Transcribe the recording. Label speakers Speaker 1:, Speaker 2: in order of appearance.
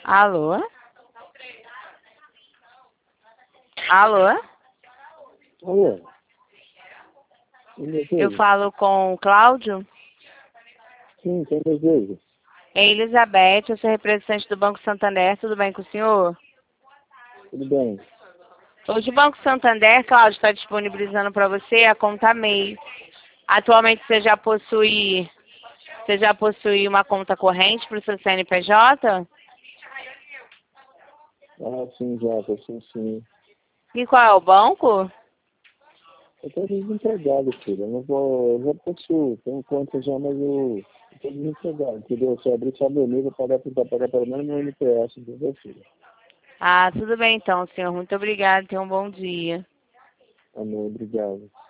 Speaker 1: Alô? Alô?
Speaker 2: Alô?
Speaker 1: Eu falo com o Cláudio?
Speaker 2: Sim, quem deseja?
Speaker 1: É Elizabeth, eu sou representante do Banco Santander, tudo bem com o senhor?
Speaker 2: Tudo bem?
Speaker 1: Hoje o Banco Santander, Cláudio, está disponibilizando para você a conta MEI. Atualmente você já possui uma conta corrente para o seu CNPJ?
Speaker 2: Ah, sim, já, pessoal, sim.
Speaker 1: E qual é o banco?
Speaker 2: Eu tô desempregado, filho. Eu não vou. Eu já possuo, tenho conta já, mas eu tô desempregado, entendeu? Se eu abrir só meu nível, tentar pagar pelo menos meu NPS, entendeu, filho?
Speaker 1: Ah, tudo bem então, senhor. Muito obrigada. Tenha um bom dia.
Speaker 2: Amém, obrigado.